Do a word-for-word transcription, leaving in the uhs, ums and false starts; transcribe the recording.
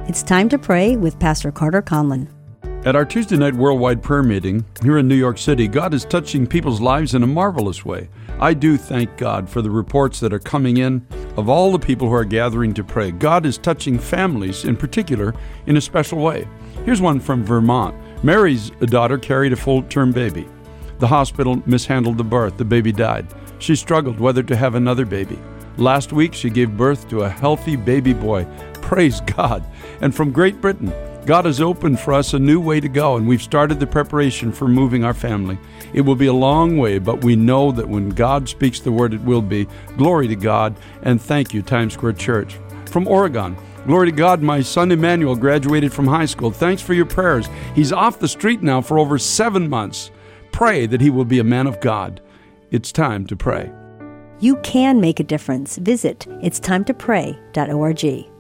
It's time to pray with Pastor Carter Conlon. At our Tuesday night worldwide prayer meeting here in New York City, God is touching people's lives in a marvelous way. I do thank God for the reports that are coming in of all the people who are gathering to pray. God is touching families in particular in a special way. Here's one from Vermont. Mary's daughter carried a full-term baby. The hospital mishandled the birth. The baby died. She struggled whether to have another baby. Last week, she gave birth to a healthy baby boy. Praise God. And from Great Britain, God has opened for us a new way to go, and we've started the preparation for moving our family. It will be a long way, but we know that when God speaks the word, it will be. Glory to God, and thank you, Times Square Church. From Oregon, glory to God, my son Emmanuel graduated from high school. Thanks for your prayers. He's off the street now for over seven months. Pray that he will be a man of God. It's time to pray. You can make a difference. Visit its time to pray dot org.